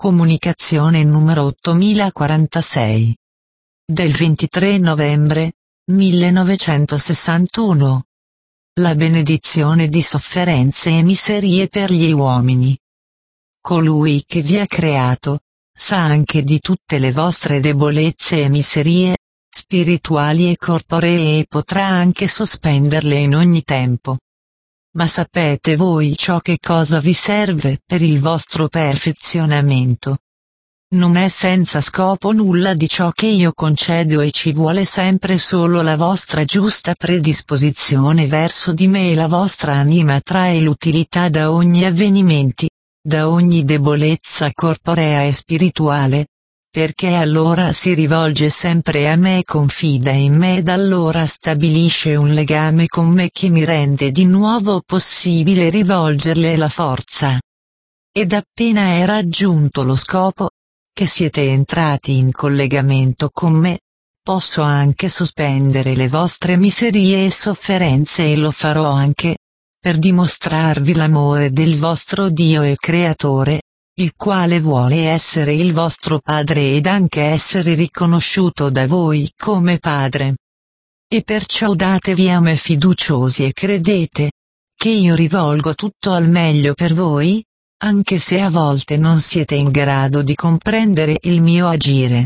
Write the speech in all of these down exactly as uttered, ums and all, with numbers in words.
Comunicazione numero ottomilaquarantasei. Del ventitré novembre millenovecentosessantuno. La benedizione di sofferenze e miserie per gli uomini. Colui che vi ha creato, sa anche di tutte le vostre debolezze e miserie, spirituali e corporee, e potrà anche sospenderle in ogni tempo. Ma sapete voi ciò che cosa vi serve per il vostro perfezionamento? Non è senza scopo nulla di ciò che io concedo, e ci vuole sempre solo la vostra giusta predisposizione verso di me, e la vostra anima trae l'utilità da ogni avvenimenti, da ogni debolezza corporea e spirituale, perché allora si rivolge sempre a me, confida in me, ed allora stabilisce un legame con me che mi rende di nuovo possibile rivolgerle la forza. Ed appena è raggiunto lo scopo, che siete entrati in collegamento con me, posso anche sospendere le vostre miserie e sofferenze, e lo farò anche per dimostrarvi l'amore del vostro Dio e Creatore, il quale vuole essere il vostro Padre ed anche essere riconosciuto da voi come Padre. E perciò datevi a me fiduciosi e credete che io rivolgo tutto al meglio per voi, anche se a volte non siete in grado di comprendere il mio agire.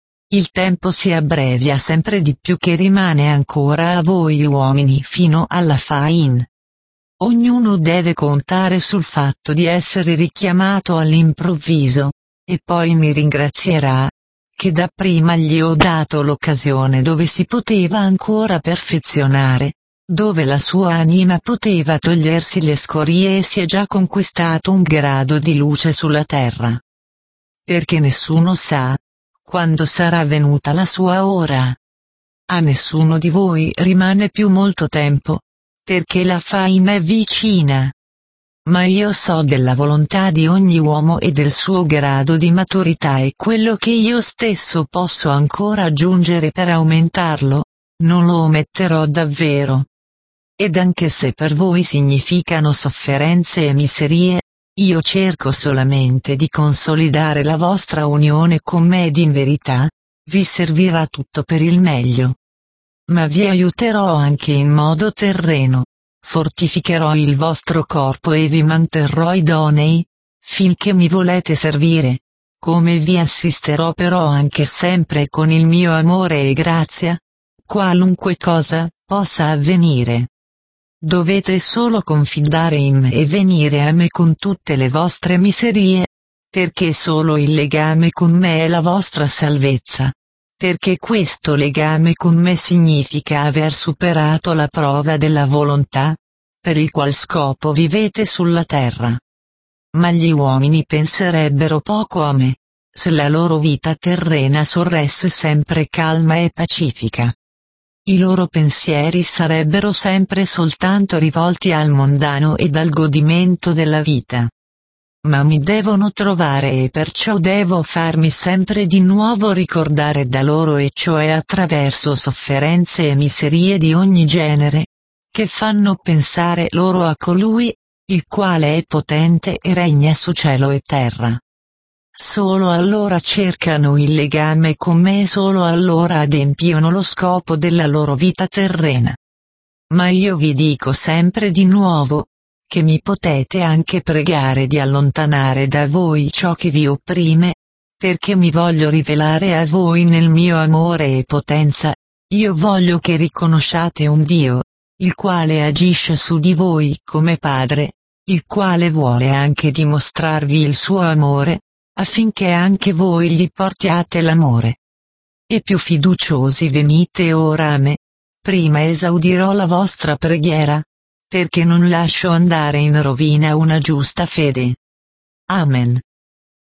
Il tempo si abbrevia sempre di più, che rimane ancora a voi uomini fino alla fine. Ognuno deve contare sul fatto di essere richiamato all'improvviso, e poi mi ringrazierà, che dapprima gli ho dato l'occasione dove si poteva ancora perfezionare, dove la sua anima poteva togliersi le scorie e si è già conquistato un grado di luce sulla terra. Perché nessuno sa quando sarà venuta la sua ora. A nessuno di voi rimane più molto tempo, perché la fine è vicina. Ma io so della volontà di ogni uomo e del suo grado di maturità, e quello che io stesso posso ancora aggiungere per aumentarlo, non lo ometterò davvero. Ed anche se per voi significano sofferenze e miserie, io cerco solamente di consolidare la vostra unione con me, ed in verità vi servirà tutto per il meglio. Ma vi aiuterò anche in modo terreno, fortificherò il vostro corpo e vi manterrò idonei, finché mi volete servire, come vi assisterò però anche sempre con il mio amore e grazia, qualunque cosa possa avvenire. Dovete solo confidare in me e venire a me con tutte le vostre miserie, perché solo il legame con me è la vostra salvezza. Perché questo legame con me significa aver superato la prova della volontà, per il qual scopo vivete sulla terra. Ma gli uomini penserebbero poco a me, se la loro vita terrena sorresse sempre calma e pacifica. I loro pensieri sarebbero sempre soltanto rivolti al mondano ed al godimento della vita. Ma mi devono trovare, e perciò devo farmi sempre di nuovo ricordare da loro, e cioè attraverso sofferenze e miserie di ogni genere, che fanno pensare loro a colui, il quale è potente e regna su cielo e terra. Solo allora cercano il legame con me, e solo allora adempiono lo scopo della loro vita terrena. Ma io vi dico sempre di nuovo, che mi potete anche pregare di allontanare da voi ciò che vi opprime, perché mi voglio rivelare a voi nel mio amore e potenza. Io voglio che riconosciate un Dio, il quale agisce su di voi come Padre, il quale vuole anche dimostrarvi il suo amore, affinché anche voi gli portiate l'amore. E più fiduciosi venite ora a me, prima esaudirò la vostra preghiera, perché non lascio andare in rovina una giusta fede. Amen.